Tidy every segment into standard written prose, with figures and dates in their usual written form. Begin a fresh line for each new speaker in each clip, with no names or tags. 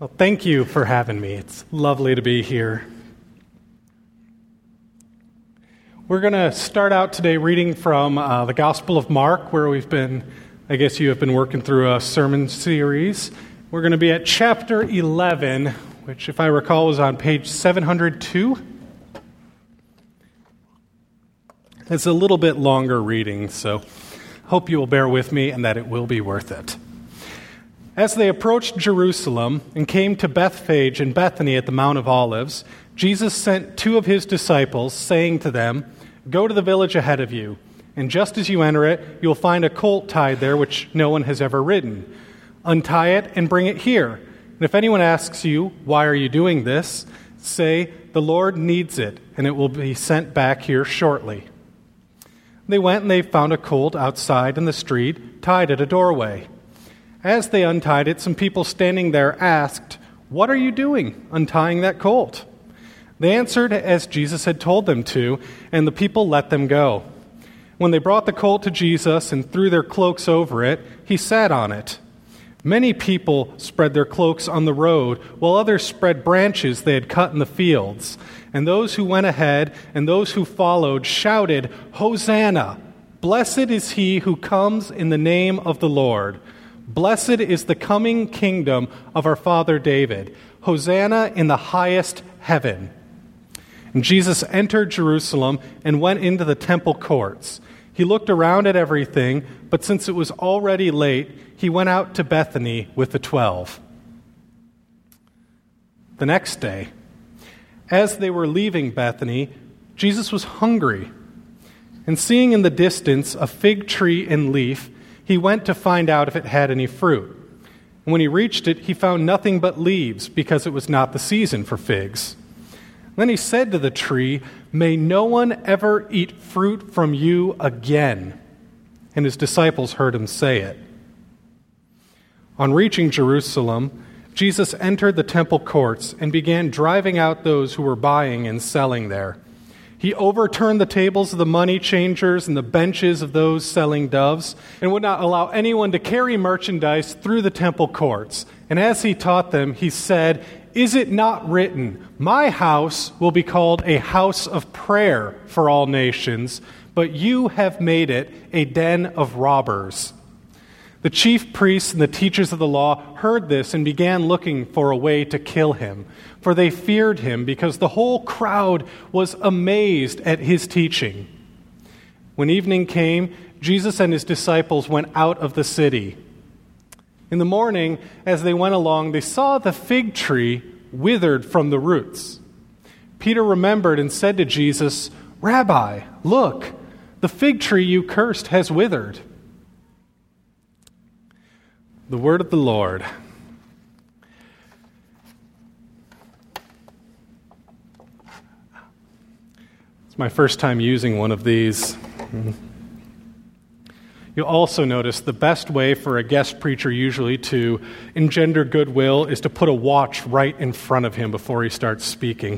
Well, thank you for having me. It's lovely to be here. We're going to start out today reading from the Gospel of Mark, where you have been working through a sermon series. We're going to be at chapter 11, which, if I recall, was on page 702. It's a little bit longer reading, so hope you will bear with me and that it will be worth it. As they approached Jerusalem and came to Bethphage and Bethany at the Mount of Olives, Jesus sent two of his disciples, saying to them, "Go to the village ahead of you, and just as you enter it, you will find a colt tied there which no one has ever ridden. Untie it and bring it here. And if anyone asks you, 'Why are you doing this?' say, 'The Lord needs it, and it will be sent back here shortly.'" They went and they found a colt outside in the street, tied at a doorway. As they untied it, some people standing there asked, "What are you doing, untying that colt?" They answered as Jesus had told them to, and the people let them go. When they brought the colt to Jesus and threw their cloaks over it, he sat on it. Many people spread their cloaks on the road, while others spread branches they had cut in the fields. And those who went ahead and those who followed shouted, "Hosanna! Blessed is he who comes in the name of the Lord. Blessed is the coming kingdom of our father David. Hosanna in the highest heaven." And Jesus entered Jerusalem and went into the temple courts. He looked around at everything, but since it was already late, he went out to Bethany with the 12. The next day, as they were leaving Bethany, Jesus was hungry. And seeing in the distance a fig tree in leaf, he went to find out if it had any fruit. And when he reached it, he found nothing but leaves, because it was not the season for figs. Then he said to the tree, "May no one ever eat fruit from you again." And his disciples heard him say it. On reaching Jerusalem, Jesus entered the temple courts and began driving out those who were buying and selling there. He overturned the tables of the money changers and the benches of those selling doves, and would not allow anyone to carry merchandise through the temple courts. And as he taught them, he said, "Is it not written, 'My house will be called a house of prayer for all nations,' but you have made it a den of robbers." The chief priests and the teachers of the law heard this and began looking for a way to kill him, for they feared him because the whole crowd was amazed at his teaching. When evening came, Jesus and his disciples went out of the city. In the morning, as they went along, they saw the fig tree withered from the roots. Peter remembered and said to Jesus, "Rabbi, look, the fig tree you cursed has withered." The word of the Lord. It's my first time using one of these. You'll also notice the best way for a guest preacher usually to engender goodwill is to put a watch right in front of him before he starts speaking.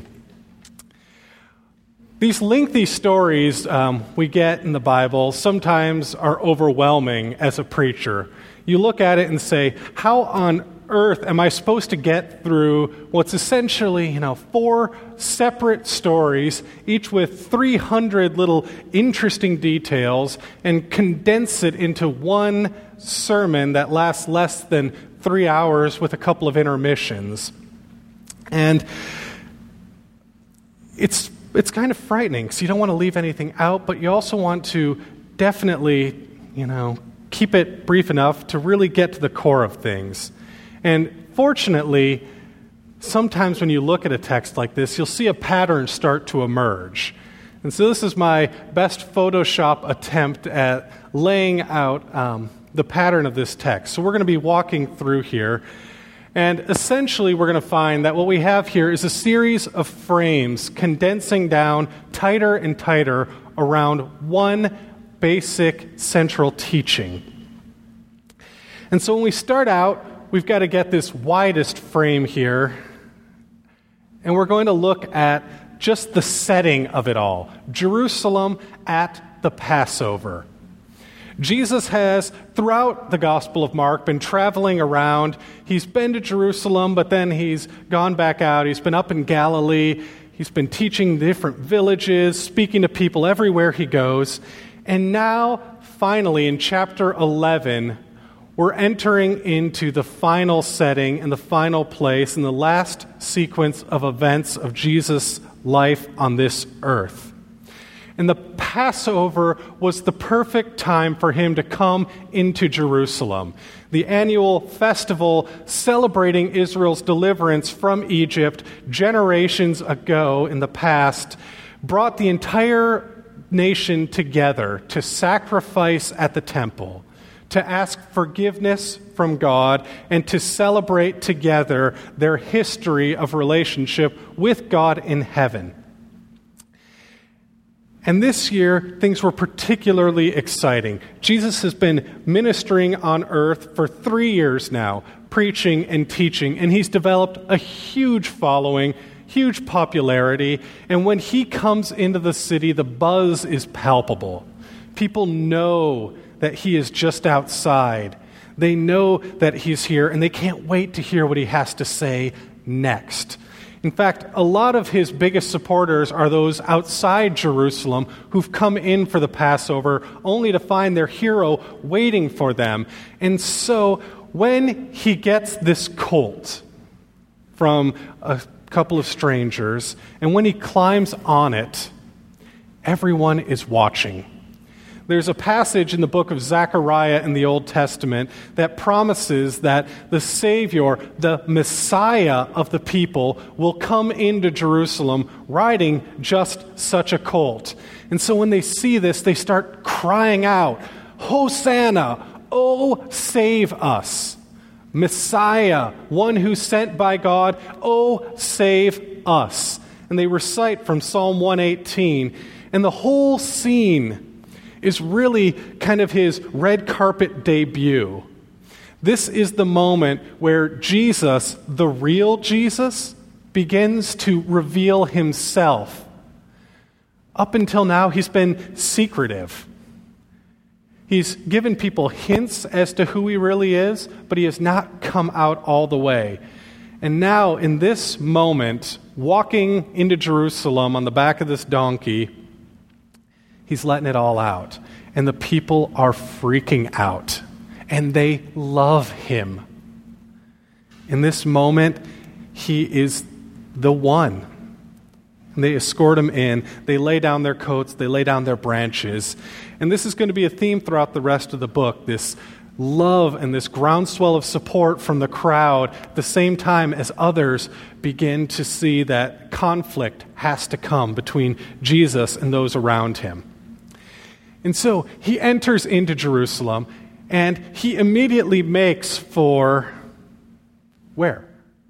These lengthy stories we get in the Bible sometimes are overwhelming as a preacher. You look at it and say, how on earth am I supposed to get through what's essentially, 4 separate stories, each with 300 little interesting details, and condense it into one sermon that lasts less than 3 hours with a couple of intermissions? And it's kind of frightening, because you don't want to leave anything out, but you also want to definitely, keep it brief enough to really get to the core of things. And fortunately, sometimes when you look at a text like this, you'll see a pattern start to emerge. And so this is my best Photoshop attempt at laying out the pattern of this text. So we're going to be walking through here. And essentially, we're going to find that what we have here is a series of frames condensing down tighter and tighter around one basic central teaching. And so when we start out, we've got to get this widest frame here, and we're going to look at just the setting of it all. Jerusalem at the Passover. Jesus has, throughout the Gospel of Mark, been traveling around. He's been to Jerusalem, but then he's gone back out. He's been up in Galilee. He's been teaching different villages, speaking to people everywhere he goes. And now, finally, in chapter 11, we're entering into the final setting and the final place and the last sequence of events of Jesus' life on this earth. And the Passover was the perfect time for him to come into Jerusalem. The annual festival celebrating Israel's deliverance from Egypt generations ago in the past brought the entire nation together to sacrifice at the temple, to ask forgiveness from God, and to celebrate together their history of relationship with God in heaven. And this year, things were particularly exciting. Jesus has been ministering on earth for 3 years now, preaching and teaching, and he's developed a huge following, huge popularity, and when he comes into the city, the buzz is palpable. People know that he is just outside. They know that he's here, and they can't wait to hear what he has to say next. In fact, a lot of his biggest supporters are those outside Jerusalem who've come in for the Passover only to find their hero waiting for them. And so when he gets this colt from a couple of strangers, and when he climbs on it, everyone is watching. There's a passage in the book of Zechariah in the Old Testament that promises that the Savior, the Messiah of the people, will come into Jerusalem riding just such a colt. And so when they see this, they start crying out, "Hosanna! Oh, save us! Messiah, one who's sent by God, oh, save us!" And they recite from Psalm 118, and the whole scene is really kind of his red carpet debut. This is the moment where Jesus, the real Jesus, begins to reveal himself. Up until now, he's been secretive. He's given people hints as to who he really is, but he has not come out all the way. And now, in this moment, walking into Jerusalem on the back of this donkey, he's letting it all out. And the people are freaking out. And they love him. In this moment, he is the one. And they escort him in. They lay down their coats. They lay down their branches. And this is going to be a theme throughout the rest of the book, this love and this groundswell of support from the crowd at the same time as others begin to see that conflict has to come between Jesus and those around him. And so he enters into Jerusalem, and he immediately makes for where?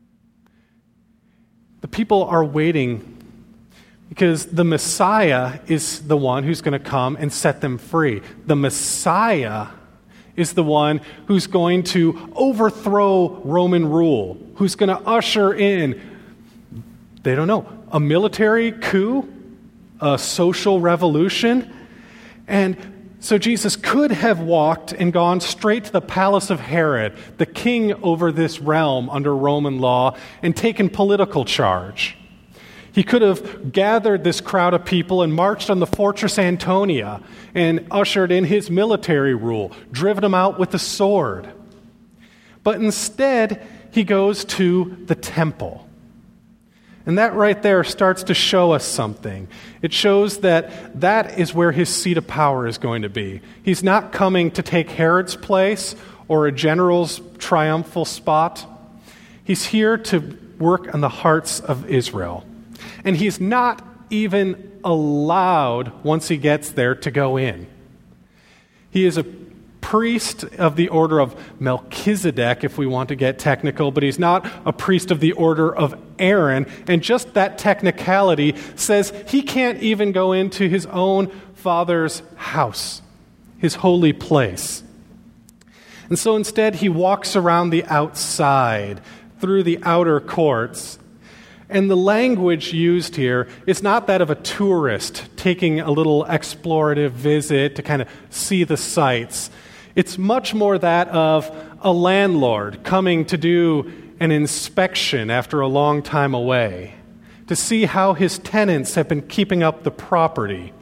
The people are waiting because the Messiah is the one who's going to come and set them free. The Messiah is the one who's going to overthrow Roman rule, who's going to usher in, they don't know, a military coup, a social revolution. And so Jesus could have walked and gone straight to the palace of Herod, the king over this realm under Roman law, and taken political charge. He could have gathered this crowd of people and marched on the fortress Antonia and ushered in his military rule, driven them out with the sword. But instead, he goes to the temple. And that right there starts to show us something. It shows that that is where his seat of power is going to be. He's not coming to take Herod's place or a general's triumphal spot. He's here to work on the hearts of Israel. And he's not even allowed, once he gets there, to go in. He is a priest of the order of Melchizedek, if we want to get technical, but he's not a priest of the order of Aaron. And just that technicality says he can't even go into his own father's house, his holy place. And so instead he walks around the outside, through the outer courts. And the language used here is not that of a tourist taking a little explorative visit to kind of see the sights. It's much more that of a landlord coming to do an inspection after a long time away, to see how his tenants have been keeping up the property.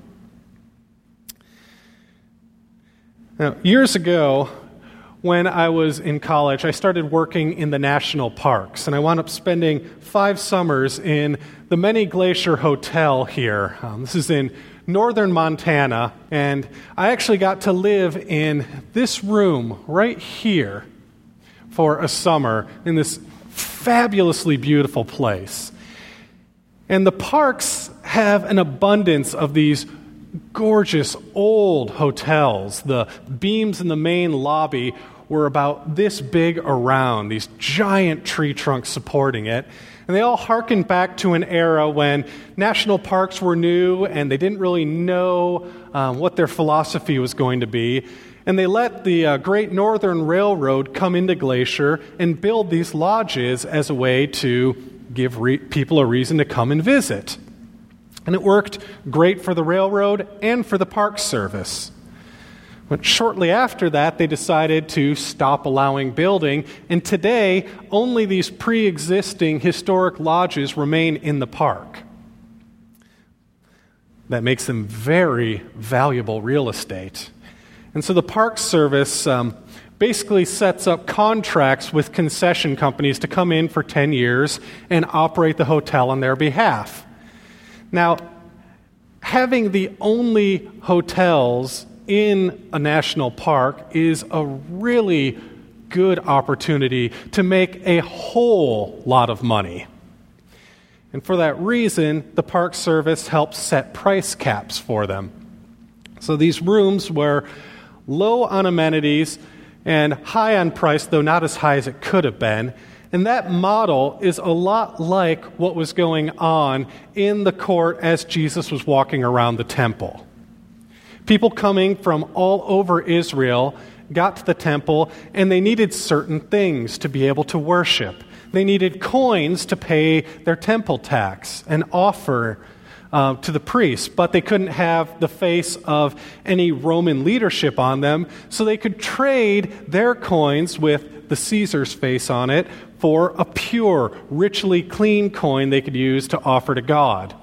Now, years ago, when I was in college, I started working in the national parks, and I wound up spending 5 summers in the Many Glacier Hotel here. This is in northern Montana, and I actually got to live in this room right here for a summer in this fabulously beautiful place. And the parks have an abundance of these gorgeous old hotels. The beams in the main lobby were about this big around, these giant tree trunks supporting it. And they all harken back to an era when national parks were new and they didn't really know what their philosophy was going to be. And they let the Great Northern Railroad come into Glacier and build these lodges as a way to give people a reason to come and visit. And it worked great for the railroad and for the Park Service. But shortly after that, they decided to stop allowing building, and today, only these pre-existing historic lodges remain in the park. That makes them very valuable real estate. And so the Park Service basically sets up contracts with concession companies to come in for 10 years and operate the hotel on their behalf. Now, having the only hotels in a national park is a really good opportunity to make a whole lot of money. And for that reason, the Park Service helps set price caps for them. So these rooms were low on amenities and high on price, though not as high as it could have been. And that model is a lot like what was going on in the court as Jesus was walking around the temple. People coming from all over Israel got to the temple, and they needed certain things to be able to worship. They needed coins to pay their temple tax and offer to the priests, but they couldn't have the face of any Roman leadership on them, so they could trade their coins with the Caesar's face on it for a pure, richly clean coin they could use to offer to God.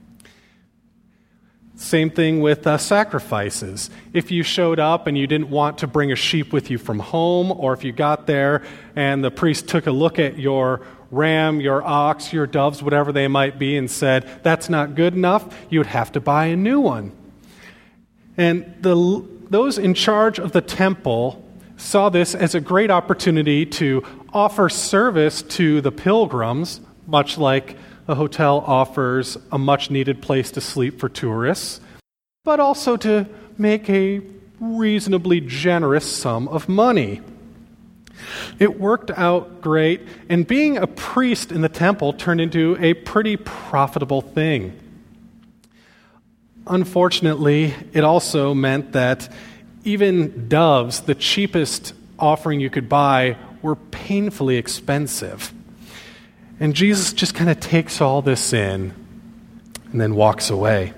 Same thing with sacrifices. If you showed up and you didn't want to bring a sheep with you from home, or if you got there and the priest took a look at your ram, your ox, your doves, whatever they might be, and said, that's not good enough, you would have to buy a new one. And those in charge of the temple saw this as a great opportunity to offer service to the pilgrims, much like a hotel offers a much-needed place to sleep for tourists, but also to make a reasonably generous sum of money. It worked out great, and being a priest in the temple turned into a pretty profitable thing. Unfortunately, it also meant that even doves, the cheapest offering you could buy, were painfully expensive. And Jesus just kind of takes all this in and then walks away.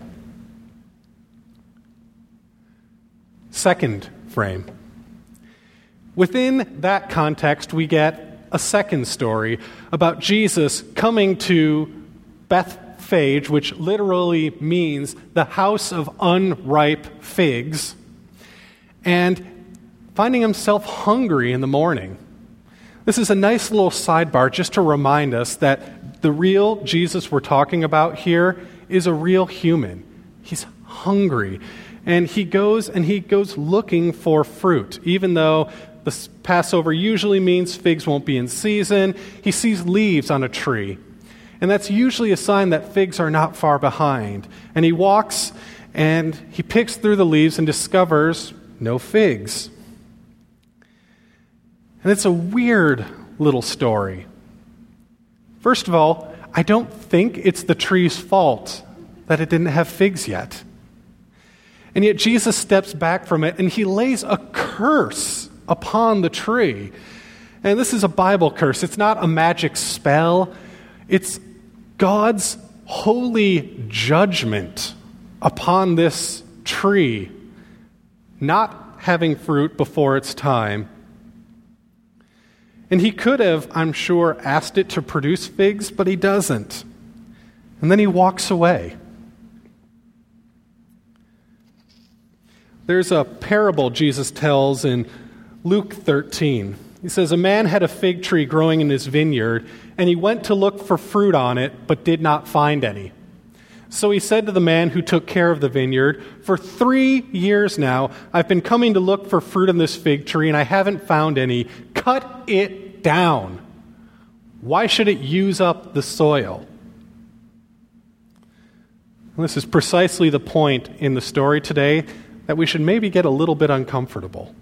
Second frame. Within that context, we get a second story about Jesus coming to Bethphage, which literally means the house of unripe figs, and finding himself hungry in the morning. This is a nice little sidebar just to remind us that the real Jesus we're talking about here is a real human. He's hungry, and he goes looking for fruit. Even though the Passover usually means figs won't be in season, he sees leaves on a tree. And that's usually a sign that figs are not far behind. And he walks and he picks through the leaves and discovers no figs. And it's a weird little story. First of all, I don't think it's the tree's fault that it didn't have figs yet. And yet Jesus steps back from it and he lays a curse upon the tree. And this is a Bible curse. It's not a magic spell. It's God's holy judgment upon this tree not having fruit before its time. And he could have, I'm sure, asked it to produce figs, but he doesn't. And then he walks away. There's a parable Jesus tells in Luke 13. He says, a man had a fig tree growing in his vineyard, and he went to look for fruit on it, but did not find any. So he said to the man who took care of the vineyard, for 3 years now, I've been coming to look for fruit on this fig tree, and I haven't found any. Cut it down. Why should it use up the soil? And this is precisely the point in the story today, that we should maybe get a little bit uncomfortable.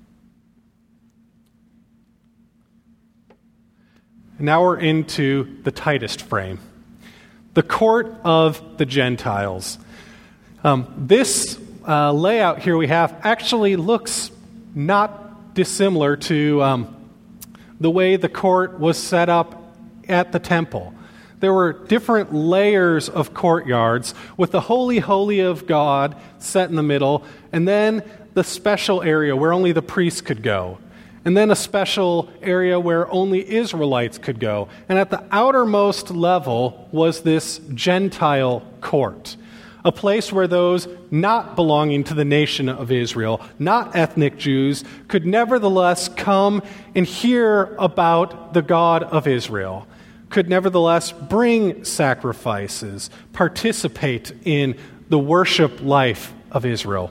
Now we're into the tightest frame. The court of the Gentiles. This layout here we have actually looks not dissimilar to the way the court was set up at the temple. There were different layers of courtyards with the holy, holy of God set in the middle, and then the special area where only the priests could go, and then a special area where only Israelites could go. And at the outermost level was this Gentile court, a place where those not belonging to the nation of Israel, not ethnic Jews, could nevertheless come and hear about the God of Israel, could nevertheless bring sacrifices, participate in the worship life of Israel.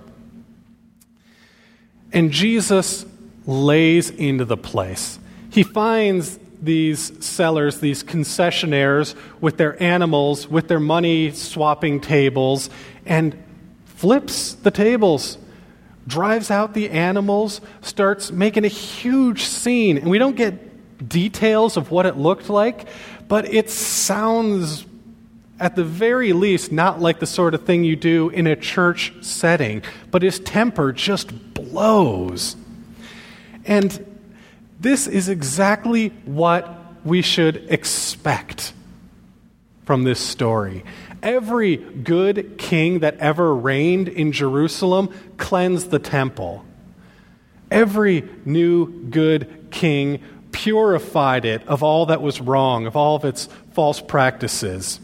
And Jesus lays into the place. He finds these sellers, these concessionaires with their animals, with their money swapping tables, and flips the tables, drives out the animals, starts making a huge scene. And we don't get details of what it looked like, but it sounds, at the very least, not like the sort of thing you do in a church setting, but his temper just blows. And this is exactly what we should expect from this story. Every good king that ever reigned in Jerusalem cleansed the temple. Every new good king purified it of all that was wrong, of all of its false practices.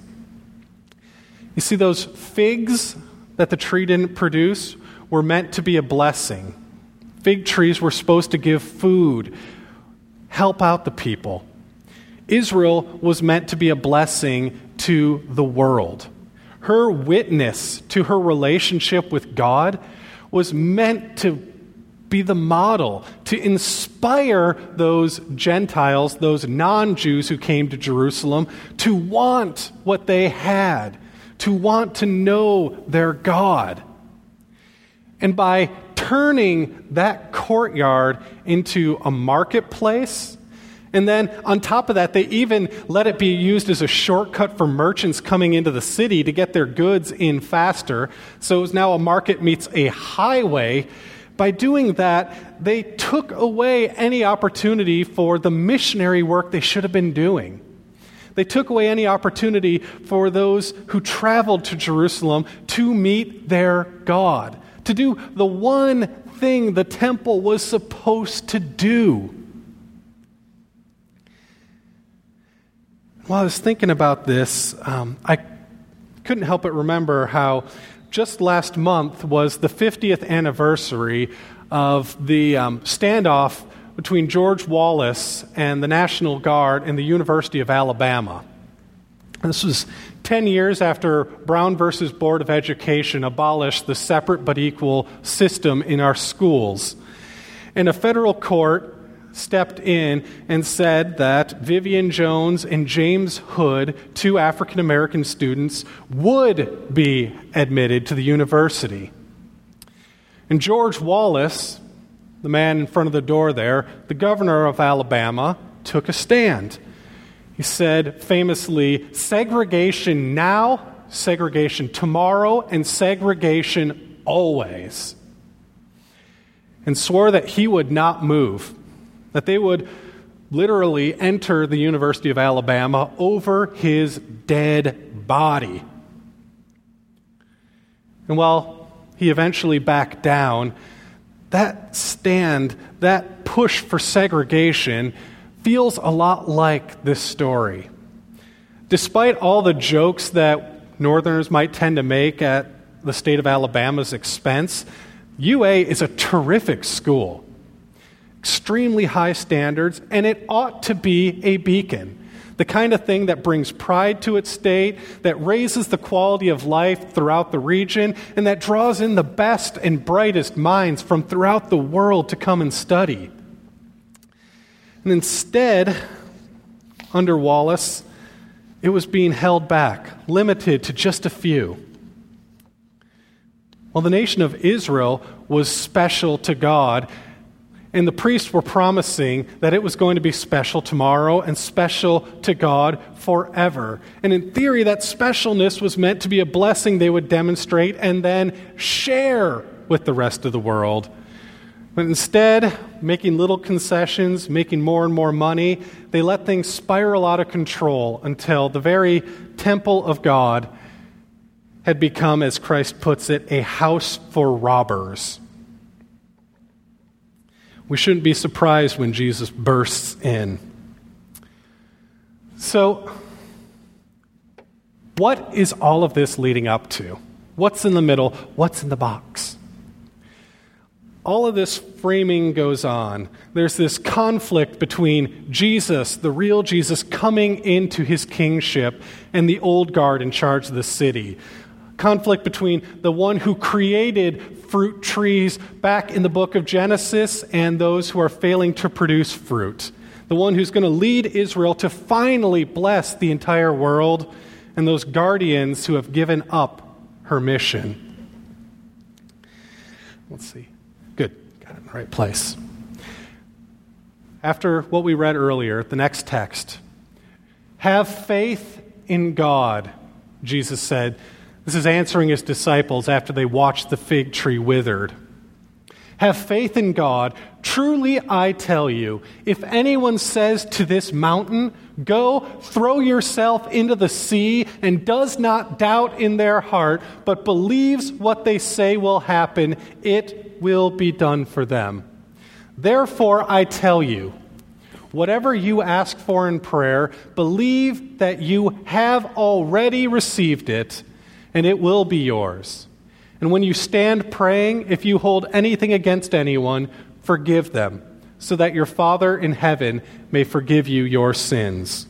You see, those figs that the tree didn't produce were meant to be a blessing. Fig trees were supposed to give food, help out the people. Israel was meant to be a blessing to the world. Her witness to her relationship with God was meant to be the model, to inspire those Gentiles, those non-Jews who came to Jerusalem, to want what they had, to want to know their God. And by turning that courtyard into a marketplace, and then on top of that, they even let it be used as a shortcut for merchants coming into the city to get their goods in faster. So it was now a market meets a highway. By doing that, they took away any opportunity for the missionary work they should have been doing. They took away any opportunity for those who traveled to Jerusalem to meet their God, to do the one thing the temple was supposed to do. While I was thinking about this, I couldn't help but remember how just last month was the 50th anniversary of the standoff between George Wallace and the National Guard and the University of Alabama. This was 10 years after Brown versus Board of Education abolished the separate but equal system in our schools. And a federal court stepped in and said that Vivian Jones and James Hood, two African-American students, would be admitted to the university. And George Wallace, the man in front of the door there, the governor of Alabama, took a stand. He said famously, segregation now, segregation tomorrow, and segregation always. And swore that he would not move, that they would literally enter the University of Alabama over his dead body. And while he eventually backed down, that stand, that push for segregation, feels a lot like this story. Despite all the jokes that Northerners might tend to make at the state of Alabama's expense, UA is a terrific school. Extremely high standards, and it ought to be a beacon. The kind of thing that brings pride to its state, that raises the quality of life throughout the region, and that draws in the best and brightest minds from throughout the world to come and study. And instead, under Wallace, it was being held back, limited to just a few. Well, the nation of Israel was special to God, and the priests were promising that it was going to be special tomorrow and special to God forever. And in theory, that specialness was meant to be a blessing they would demonstrate and then share with the rest of the world. But instead, making little concessions, making more and more money, they let things spiral out of control until the very temple of God had become, as Christ puts it, a house for robbers. We shouldn't be surprised when Jesus bursts in. So, what is all of this leading up to? What's in the middle? What's in the box? All of this framing goes on. There's this conflict between Jesus, the real Jesus, coming into his kingship, and the old guard in charge of the city. Conflict between the one who created fruit trees back in the book of Genesis and those who are failing to produce fruit. The one who's going to lead Israel to finally bless the entire world, and those guardians who have given up her mission. Let's see. Good. Got it in the right place. After what we read earlier, the next text. Have faith in God, Jesus said. This is answering his disciples after they watched the fig tree withered. Have faith in God. Truly, I tell you, if anyone says to this mountain, go, throw yourself into the sea, and does not doubt in their heart, but believes what they say will happen, it will be done for them. Therefore, I tell you, whatever you ask for in prayer, believe that you have already received it, and it will be yours. And when you stand praying, if you hold anything against anyone, forgive them, so that your Father in heaven may forgive you your sins.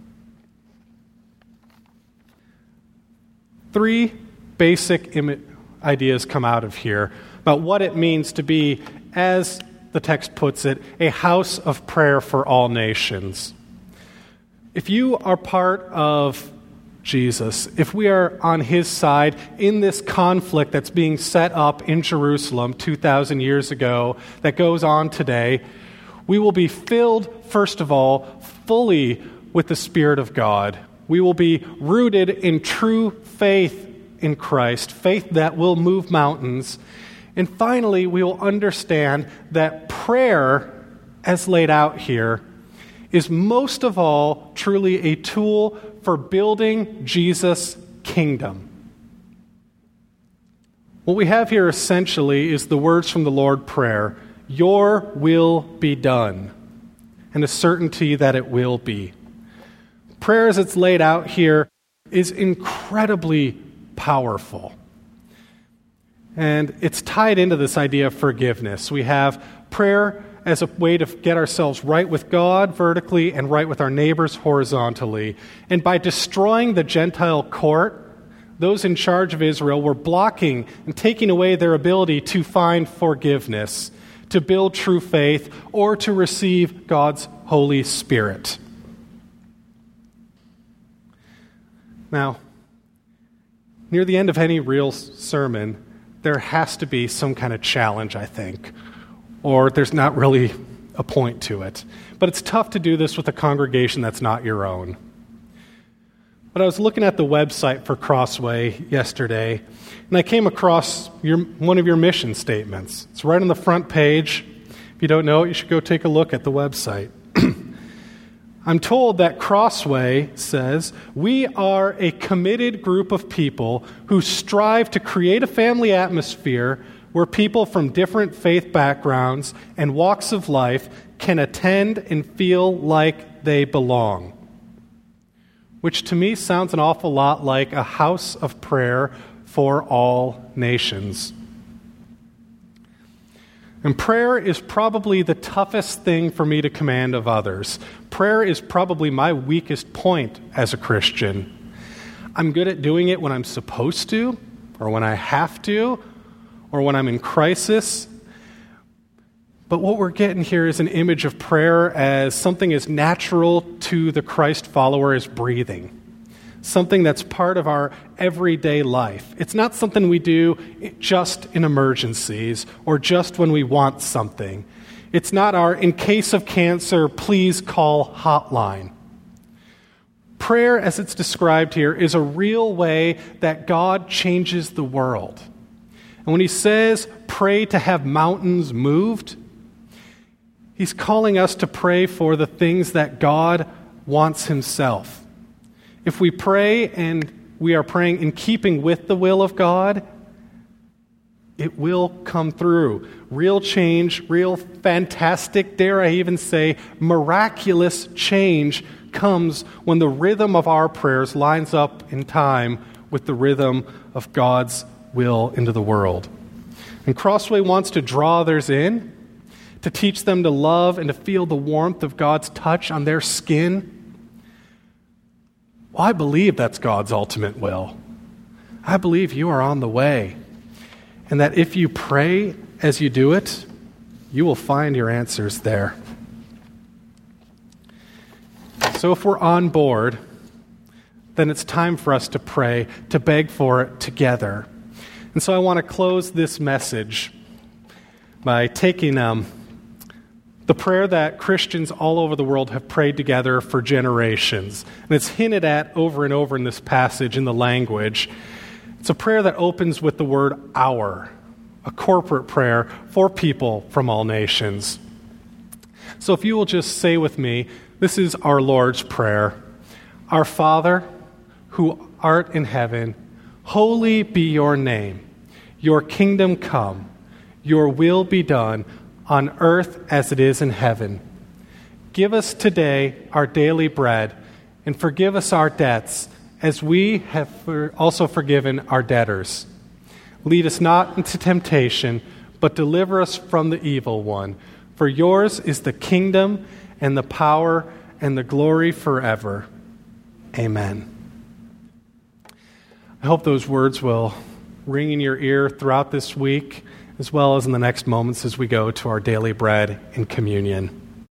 3 basic ideas come out of here about what it means to be, as the text puts it, a house of prayer for all nations. If you are part of Jesus, if we are on his side in this conflict that's being set up in Jerusalem 2,000 years ago that goes on today, we will be filled, first of all, fully with the Spirit of God. We will be rooted in true faith in Christ, faith that will move mountains. And finally, we will understand that prayer, as laid out here, is most of all truly a tool for building Jesus' kingdom. What we have here essentially is the words from the Lord prayer, your will be done, and a certainty that it will be. Prayer, as it's laid out here, is incredibly powerful. And it's tied into this idea of forgiveness. We have prayer as a way to get ourselves right with God vertically and right with our neighbors horizontally. And by destroying the Gentile court, those in charge of Israel were blocking and taking away their ability to find forgiveness, to build true faith, or to receive God's Holy Spirit. Now, near the end of any real sermon, there has to be some kind of challenge, I think, or there's not really a point to it. But it's tough to do this with a congregation that's not your own. But I was looking at the website for Crossway yesterday, and I came across one of your mission statements. It's right on the front page. If you don't know it, you should go take a look at the website. I'm told that Crossway says, we are a committed group of people who strive to create a family atmosphere where people from different faith backgrounds and walks of life can attend and feel like they belong. Which to me sounds an awful lot like a house of prayer for all nations. And prayer is probably the toughest thing for me to command of others. Prayer is probably my weakest point as a Christian. I'm good at doing it when I'm supposed to, or when I have to, or when I'm in crisis. But what we're getting here is an image of prayer as something as natural to the Christ follower as breathing. Something that's part of our everyday life. It's not something we do just in emergencies or just when we want something. It's not our in case of cancer, please call hotline. Prayer, as it's described here, is a real way that God changes the world. And when he says pray to have mountains moved, he's calling us to pray for the things that God wants himself. If we pray and we are praying in keeping with the will of God, it will come through. Real change, real fantastic, dare I even say, miraculous change comes when the rhythm of our prayers lines up in time with the rhythm of God's will into the world. And Crossway wants to draw others in, to teach them to love and to feel the warmth of God's touch on their skin. Well, I believe that's God's ultimate will. I believe you are on the way. And that if you pray as you do it, you will find your answers there. So if we're on board, then it's time for us to pray, to beg for it together. And so I want to close this message by taking the prayer that Christians all over the world have prayed together for generations. And it's hinted at over and over in this passage in the language. It's a prayer that opens with the word our, a corporate prayer for people from all nations. So if you will just say with me, this is our Lord's Prayer. Our Father, who art in heaven, holy be your name. Your kingdom come. Your will be done on earth as it is in heaven. Give us today our daily bread, and forgive us our debts, as we have also forgiven our debtors. Lead us not into temptation, but deliver us from the evil one. For yours is the kingdom and the power and the glory forever. Amen. I hope those words will ring in your ear throughout this week, as well as in the next moments as we go to our daily bread and communion.